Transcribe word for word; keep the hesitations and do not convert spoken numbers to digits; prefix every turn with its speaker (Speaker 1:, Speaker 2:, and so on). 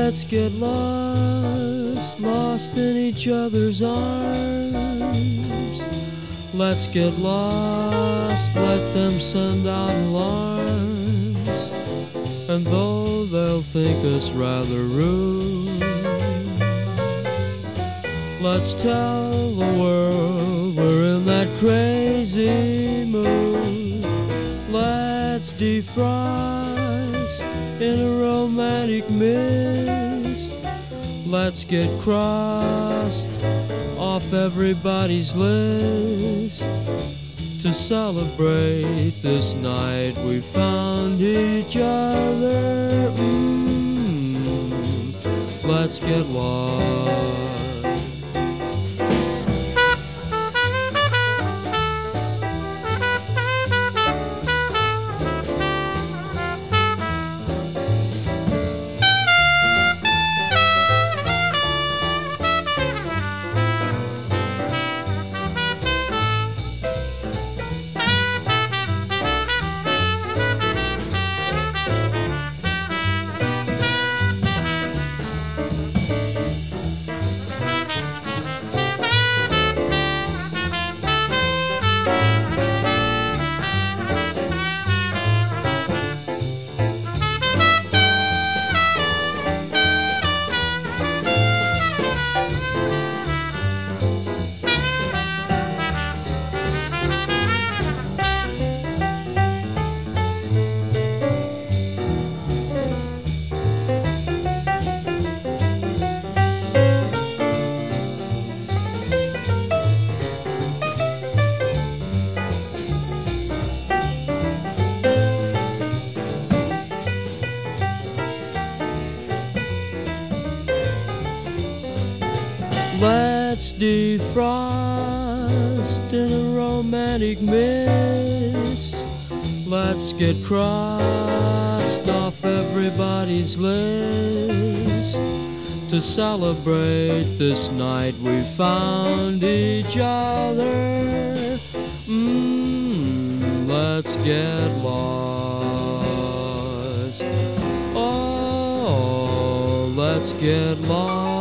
Speaker 1: Let's get lost, lost in each other's arms. Let's get lost, let them send out alarms. And though they'll think us rather rude, let's tell the world we're in that crazy mood. Let's defrost in a romantic mist. Let's get crossed off everybody's list to celebrate this night we found each other. Mm, let's get lost. Let's defrost in a romantic mist. Let's get crossed off everybody's list to celebrate this night we found each other. Mm, let's get lost. Oh, let's get lost.